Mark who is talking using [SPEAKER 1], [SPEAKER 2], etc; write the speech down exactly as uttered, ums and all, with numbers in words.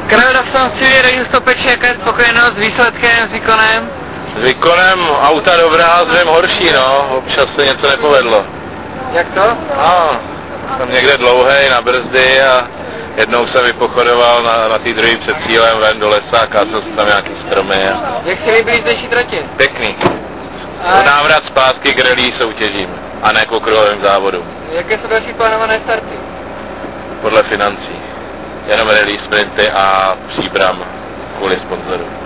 [SPEAKER 1] Karel, napsal si vědět stopeče, jaká je spokojenost s výsledkem, s výkonem?
[SPEAKER 2] S výkonem auta dobrá, s mým horší, no. Občas se něco nepovedlo.
[SPEAKER 1] Jak to?
[SPEAKER 2] No, jsem někde dlouhej na brzdy a jednou jsem vypochodoval na, na té druhé před cílem ven do lesa a kázal jsem tam nějaký stromy. A...
[SPEAKER 1] Jak se líbí zdejší tratě?
[SPEAKER 2] Pěkný.
[SPEAKER 1] A...
[SPEAKER 2] Návrat zpátky k rally soutěžím a ne k okruhovým závodům.
[SPEAKER 1] Jaké jsou další plánované starty?
[SPEAKER 2] Podle financí. Jenom rally, sprinty a příbram kvůli sponzorům.